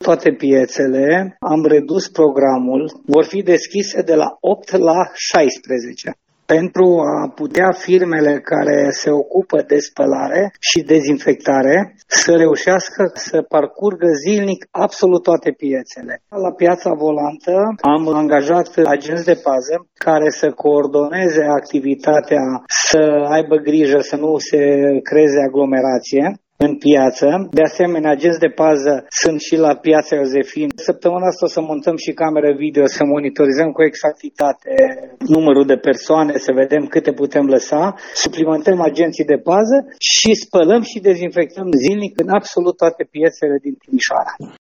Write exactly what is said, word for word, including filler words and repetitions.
toate piețele, am redus programul, vor fi deschise de la opt la șaisprezece. Pentru a putea firmele care se ocupă de spălare și dezinfectare să reușească să parcurgă zilnic absolut toate piețele. La Piața Volantă am angajat agenți de pază care să coordoneze activitatea, să aibă grijă să nu se creeze aglomerație în piață. De asemenea, agenți de pază sunt și la Piața Iosefin. Săptămâna asta o să montăm și camere video, să monitorizăm cu exactitate numărul de persoane, să vedem câte putem lăsa, suplimentăm agenții de pază și spălăm și dezinfectăm zilnic în absolut toate piețele din Timișoara.